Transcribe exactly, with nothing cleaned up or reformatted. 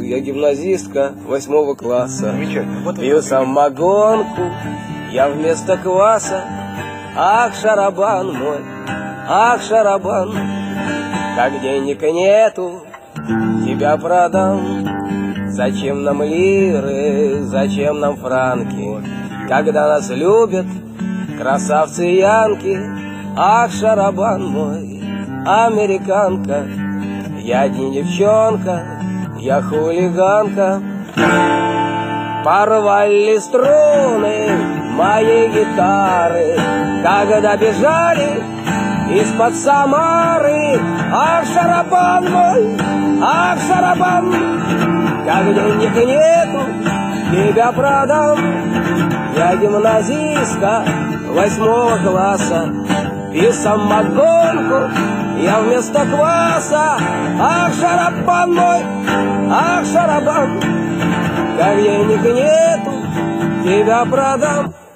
Я гимназистка восьмого класса. Вот пью самогонку я вместо кваса. Ах, шарабан мой, ах, шарабан, как денег нету, тебя продам. Зачем нам лиры, зачем нам франки, когда нас любят красавцы янки? Ах, шарабан мой, американка, я не девчонка, я хулиганка. Порвали струны моей гитары, когда бежали из-под Самары. Ах, шарабан мой, ах, шарабан, как денег нету, тебя продам. Я гимназистка восьмого класса, пью самогонку я вместо кваса. Ах, шарабан мой, ах, шарабан, как денег нету, тебя продам.